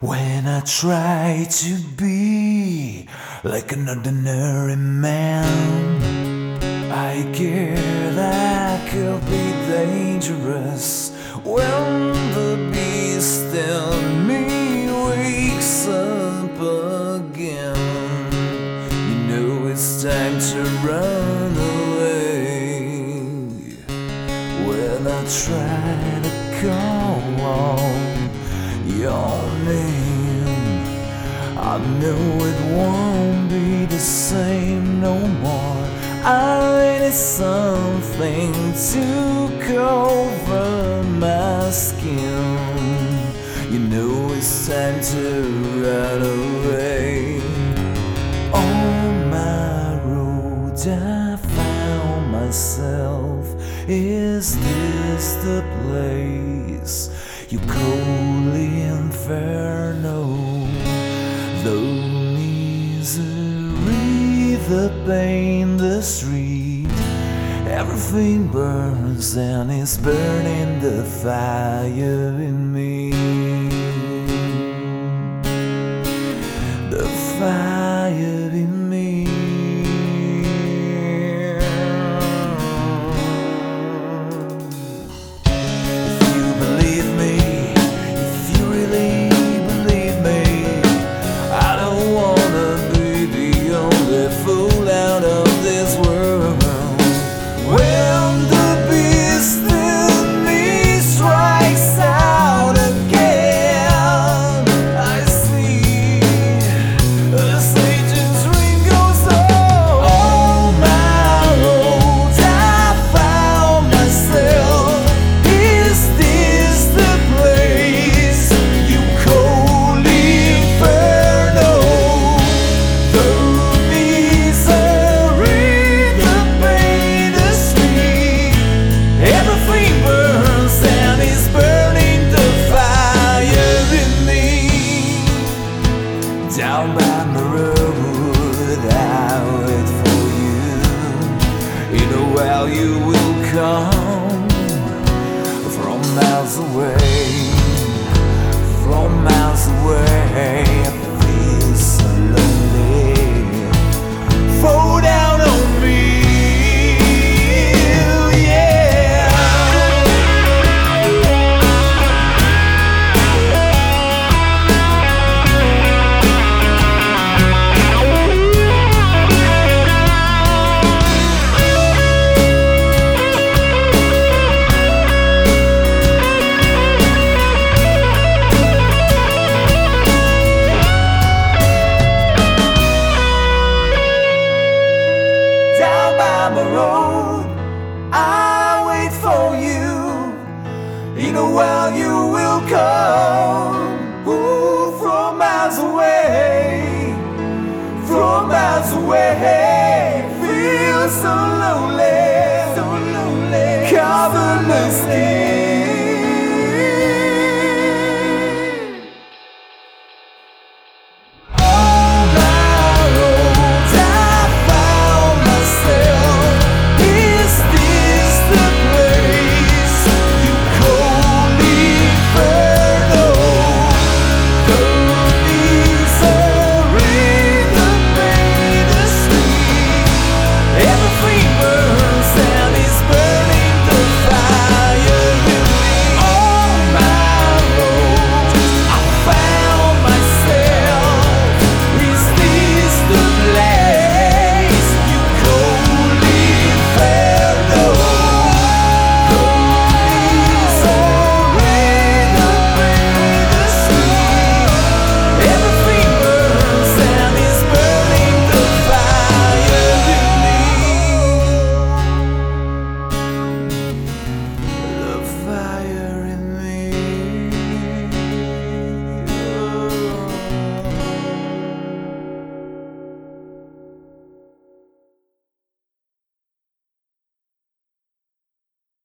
When I try to be like an ordinary man, I care that could be dangerous. When the beast in me wakes up again, you know it's time to run away. When I try to call on your name, I know it won't be the same no more. I need something to cover my skin. You know it's time to run away. On my road I found myself. Is this the place you call the inferno? The misery, the pain, the street, everything burns and is burning the fire in me.